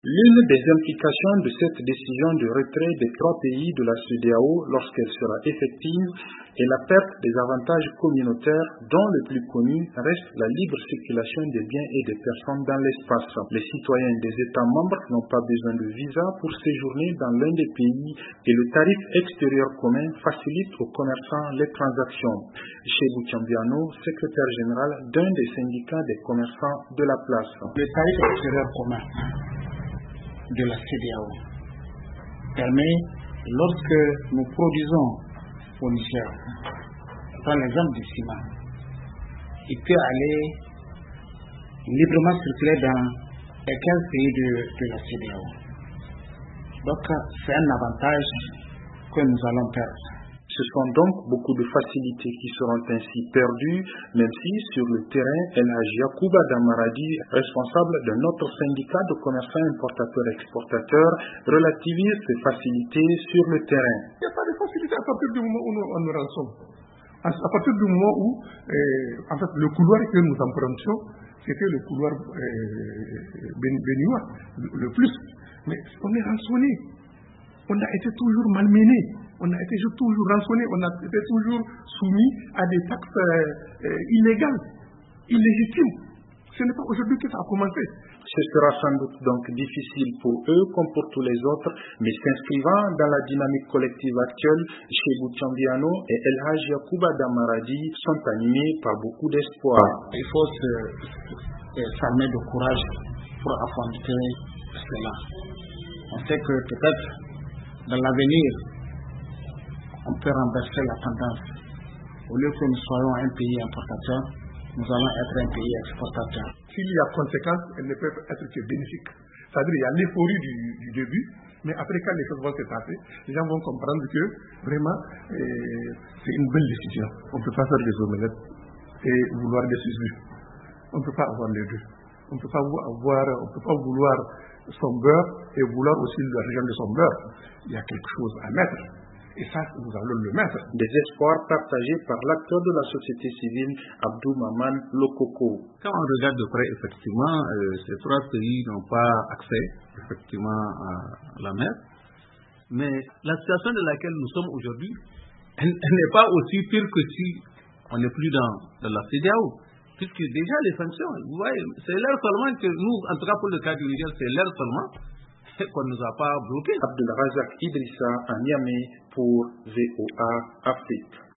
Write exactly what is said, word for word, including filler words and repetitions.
L'une des implications de cette décision de retrait des trois pays de la CEDEAO lorsqu'elle sera effective est la perte des avantages communautaires dont le plus connu reste la libre circulation des biens et des personnes dans l'espace. Les citoyens des États membres n'ont pas besoin de visa pour séjourner dans l'un des pays et le tarif extérieur commun facilite aux commerçants les transactions. Chebou Thiambiano, secrétaire général d'un des syndicats des commerçants de la place. Le tarif extérieur commun de la CEDEAO permet, lorsque nous produisons au Niger, par l'exemple du ciment, il peut aller librement circuler dans les quinze pays de, de la CEDEAO. Donc c'est un avantage que nous allons perdre. Ce sont donc beaucoup de facilités qui seront ainsi perdues, même si sur le terrain, El Hadji Yacouba Damaradi, responsable de notre syndicat de commerçants importateurs-exportateurs, relativise ces facilités sur le terrain. Il n'y a pas de facilité à partir du moment où on nous rançonne. À partir du moment où, euh, en fait, le couloir que nous empruntions, c'était le couloir euh, béninois, le, le plus. Mais on est rançonné. On a été toujours malmené. On a été toujours rançonné, on a été toujours soumis à des taxes euh, euh, illégales, illégitimes. Ce n'est pas aujourd'hui que ça a commencé. Ce sera sans doute donc difficile pour eux comme pour tous les autres, mais s'inscrivant dans la dynamique collective actuelle, Chebou Thiambiano et El Hadji Yacouba Damaradi sont animés par beaucoup d'espoir. Il faut s'armer de courage pour affronter cela. On sait que peut-être dans l'avenir, on peut renverser la tendance. Au lieu que nous soyons un pays importateur, nous allons être un pays exportateur. S'il y a conséquences, elles ne peuvent être que bénéfiques. C'est-à-dire qu'il y a l'euphorie du, du début, mais après quand les choses vont se passer, les gens vont comprendre que vraiment euh, c'est une bonne décision. On ne peut pas faire des omelettes et vouloir des susus. On ne peut pas avoir les deux. On ne peut pas avoir, on peut pas vouloir son beurre et vouloir aussi l'argent de son beurre. Il y a quelque chose à mettre. Et ça, nous allons le mettre. Des espoirs partagés par l'acteur de la société civile, Abdou Maman Lokoko. Quand on regarde de près, effectivement, euh, ces trois pays n'ont pas accès, effectivement, à la mer. Mais la situation de laquelle nous sommes aujourd'hui, elle, elle n'est pas aussi pire que si on n'est plus dans, dans la CEDEAO. Puisque déjà les sanctions, vous voyez, c'est l'air seulement que nous, en tout cas pour le cas du Niger, c'est l'air seulement qu'on ne nous a pas bloqué. Abdelrazak Idrissa à Niamey pour V O A Afrique.